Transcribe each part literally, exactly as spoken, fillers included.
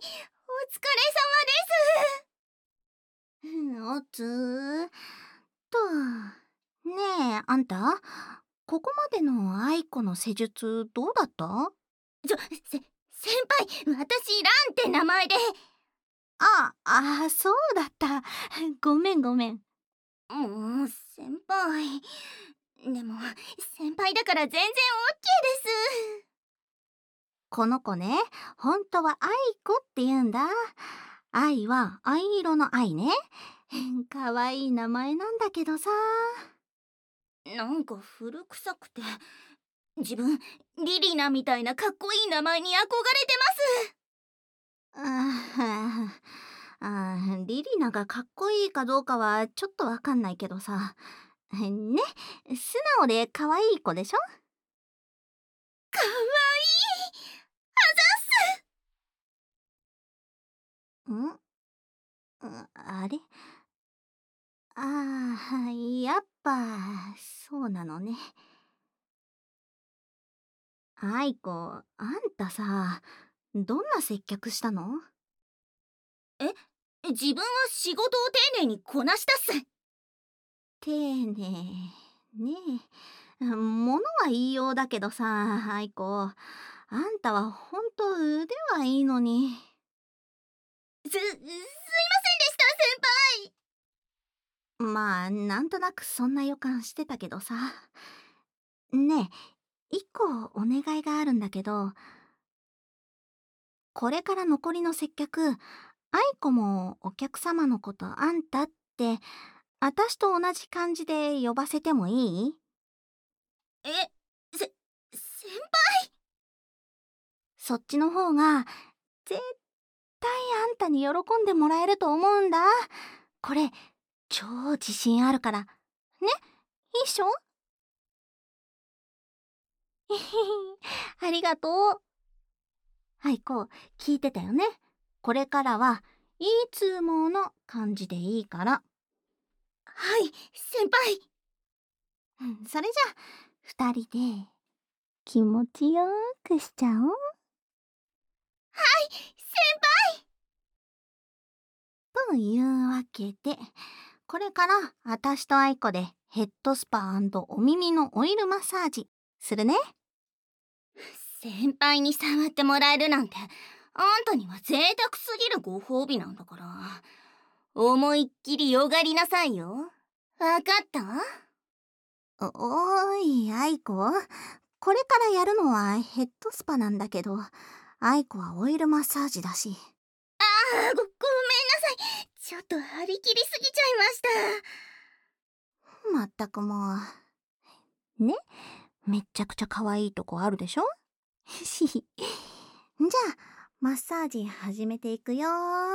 おつーと。ねえ、あんた、ここまでの愛子の施術どうだった？ ちょ、せ、先輩、私ランって名前で。 あ、あ、そうだった。ごめんごめん。 もう、先輩。でも、先輩だから全然オッケーです。 この子ね、本当は愛子って言うんだ。愛は藍色の愛ね。かわいい名前なんだけどさ。 なんか古臭くて、自分リリナみたいなかっこいい名前に憧れてます。ああ、リリナがかっこいいかどうかはちょっとわかんないけどさ。ね、素直でかわいい子でしょ？ かわいい。 ん？あれ？ああ、やっぱそうなのね。愛子、あんたさ、どんな接客したの？ え、自分は仕事を丁寧にこなしたっす。 丁寧ねえ。物は言いようだけどさ、愛子、あんたはほんと腕はいいのに。 す、すいませんでした、先輩。まあ、なんとなくそんな予感してたけどさ。ねえ、一個お願いがあるんだけど、これから残りの接客、愛子もお客様のことあんたって、あたしと同じ感じで呼ばせてもいい？ え、せ、先輩？ そっちの方が、絶対あんたに喜んでもらえると思うんだ。これ、超自信あるから。ね？いいっしょ？ありがとう。愛子、聞いてたよね。これからは、いつもの感じでいいから。 はい、先輩。 それじゃ、二人で気持ちよくしちゃおう。はい、先輩。というわけで、これからあたしと愛子でヘッドスパ&お耳のオイルマッサージするね。 先輩に触ってもらえるなんて、あんたには贅沢すぎるご褒美なんだから、思いっきりよがりなさいよ。わかった？ お、おーい、愛子。これからやるのはヘッドスパなんだけど、愛子はオイルマッサージだし。 ああ、ご、ごめんなさい。ちょっと張り切りすぎちゃいました。 まったくもう。ね？めっちゃくちゃ可愛いとこあるでしょ？じゃあ、マッサージ始めていくよ。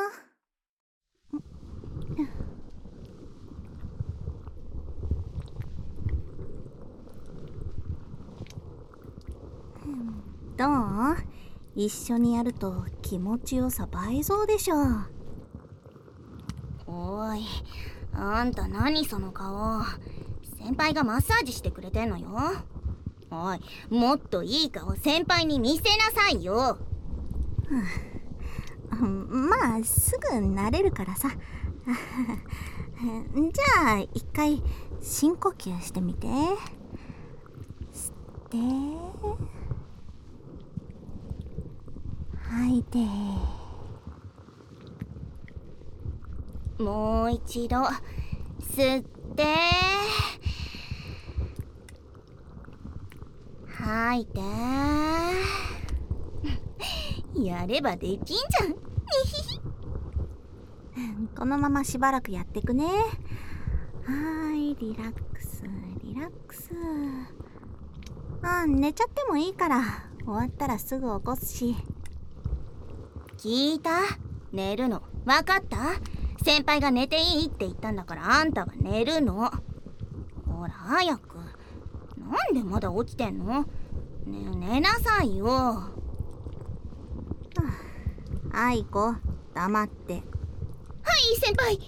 どう？一緒にやると気持ちよさ倍増でしょ。 おーい、あんた何その顔。先輩がマッサージしてくれてんのよ。おい、もっといい顔先輩に見せなさいよ。 まあすぐ慣れるからさ。じゃあ一回深呼吸してみて。吸って吐いて。 もう一度吸って吐いて。やればできんじゃん。 このまましばらくやってくね。はーい、リラックスリラックス。あ、寝ちゃってもいいから終わったらすぐ起こすし。 聞いた？寝るの分かった？先輩が寝ていいって言ったんだから、あんたは寝るの。ほら早く。なんでまだ起きてんの？ねえ、寝なさいよ。はあ、愛子、黙って。 はい先輩。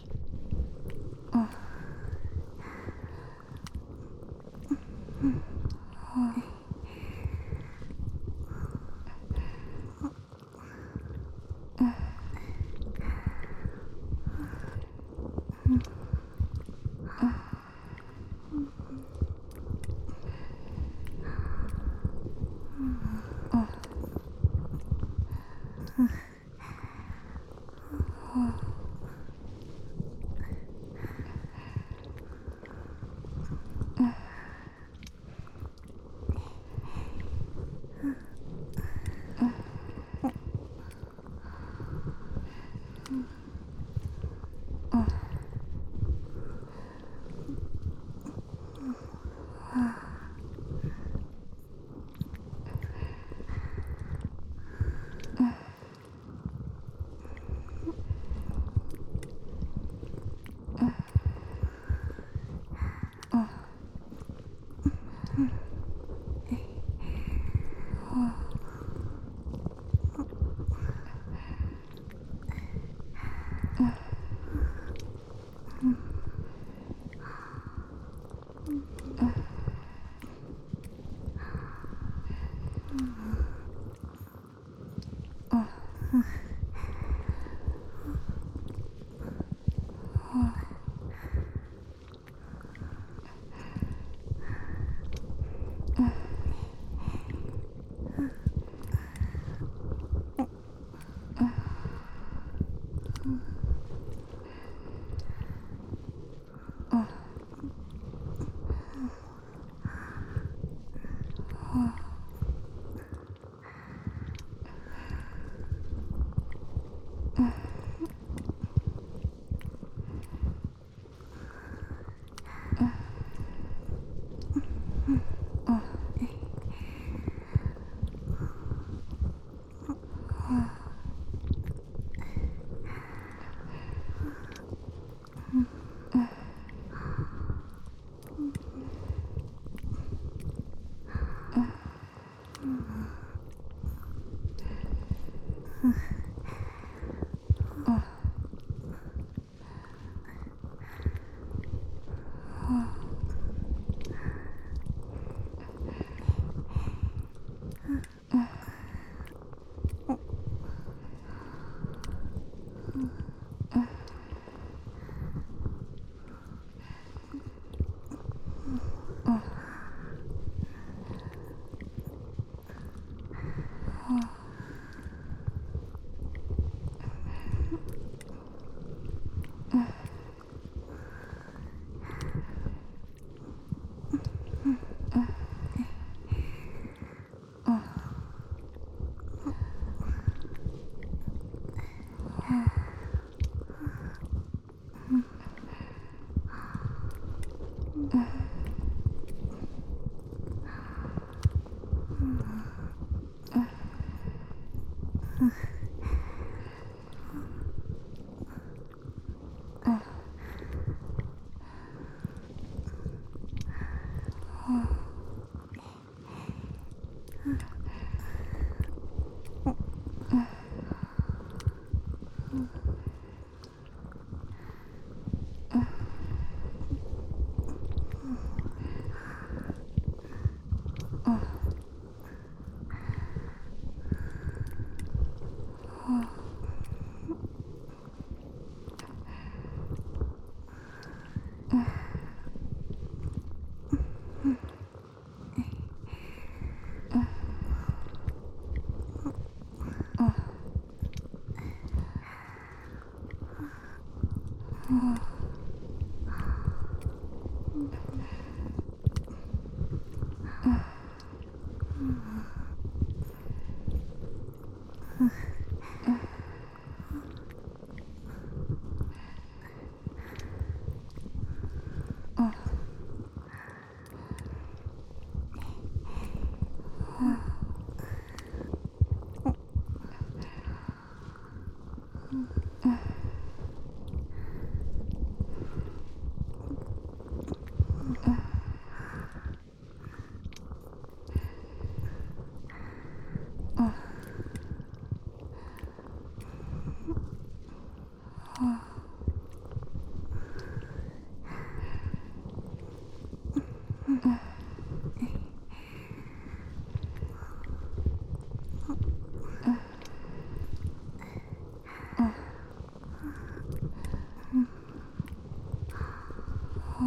う